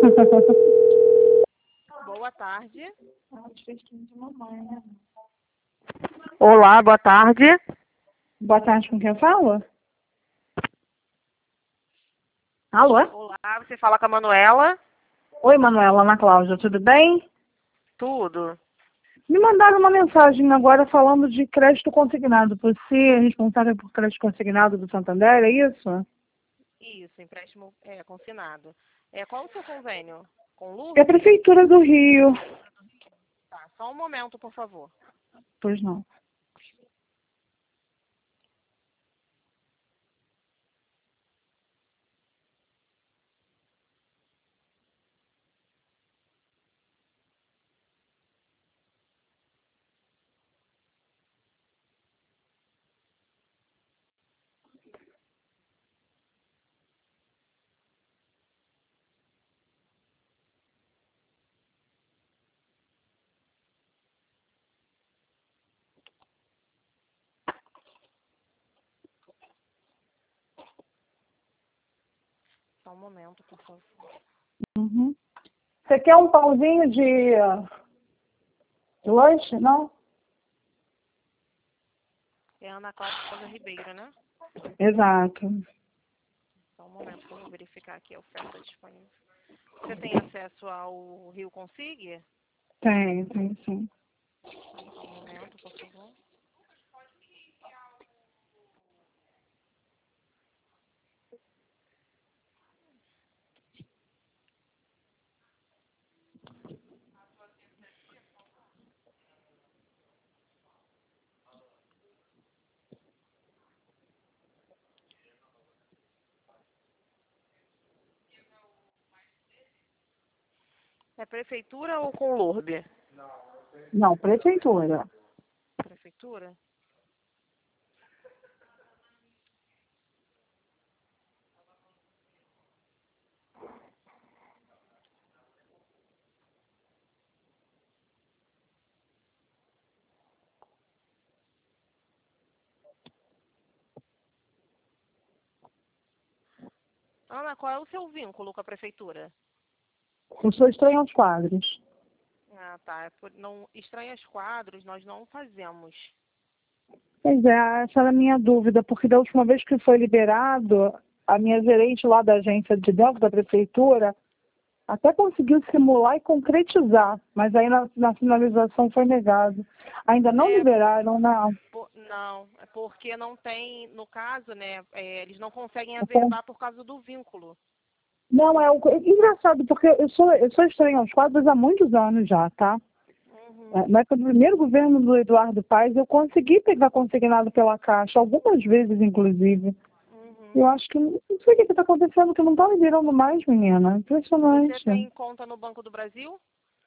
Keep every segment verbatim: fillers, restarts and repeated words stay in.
Boa tarde. Olá, boa tarde. Boa tarde, com quem eu falo? Alô? Olá, você fala com a Manuela? Oi, Manuela, Ana Cláudia, tudo bem? Tudo. Me mandaram uma mensagem agora falando de crédito consignado. Você é responsável por crédito consignado do Santander, é isso? Isso, empréstimo é, consignado. É, qual o seu convênio? Com É a Lourdes? Prefeitura do Rio. Tá, só um momento, por favor. Pois não. Só um momento, por favor. Uhum. Você quer um pãozinho de, de lanche? Não? É Ana Cláudia Ribeiro, né? Exato. Só um momento que eu vou verificar aqui a oferta disponível. Você tem acesso ao Rio Consigue? Tem, tem sim. Só um momento, por favor. É prefeitura ou com Lourdes? Não, Prefeitura. Prefeitura? Ana, qual é o seu vínculo com a prefeitura? Eu sou estranha aos quadros. Ah, tá. É por- Não, estranhas quadros nós não fazemos. Pois é, essa era a minha dúvida, porque da última vez que foi liberado, a minha gerente lá da agência de dentro da prefeitura até conseguiu simular e concretizar, mas aí na, na finalização foi negado. Ainda não É, liberaram, não. por- não, é porque não tem, no caso, né, é, eles não conseguem Então, averbar por causa do vínculo. não, é, o, é engraçado, porque eu sou, eu sou estranha aos quadros há muitos anos já, tá? Uhum, É, na época do primeiro governo do Eduardo Paes, eu consegui pegar consignado pela Caixa, algumas vezes, inclusive. uhum. Eu acho que, não sei o que está acontecendo, que não está liberando mais, menina. Você Impressionante. tem conta no Banco do Brasil?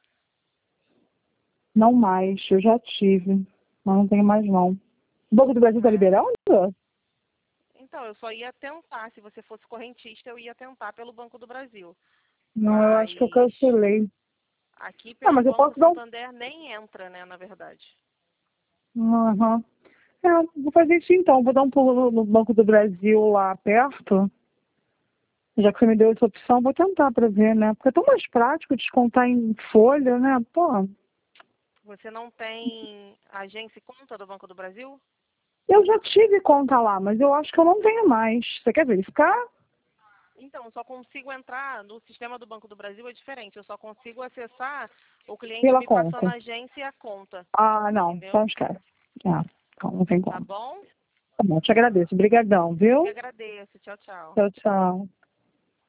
Não mais, eu já tive, mas não tenho mais não. O Banco do Brasil está É. liberando? Então, eu só ia tentar, se você fosse correntista, eu ia tentar pelo Banco do Brasil. Não, eu acho que eu Mas cancelei. aqui Ah, pelo mas eu Banco posso dar um... Santander nem entra, né, na verdade. Uhum. É, vou fazer isso então, vou dar um pulo no no Banco do Brasil lá perto. Já que você me deu essa opção, vou tentar para ver, né? Porque é tão mais prático descontar em folha, né? Pô, Você não tem agência e conta do Banco do Brasil? eu já tive conta lá, mas eu acho que eu não tenho mais. Você quer verificar? Então, eu só consigo entrar no sistema do Banco do Brasil, é diferente. Eu só consigo acessar o cliente Pela me passando conta. a agência e a conta. Ah, não, Entendeu? então esquece. Ah, então não tem Tá como. bom? Tá bom, te agradeço. Obrigadão, Eu que viu? agradeço. Tchau, tchau. Tchau, tchau.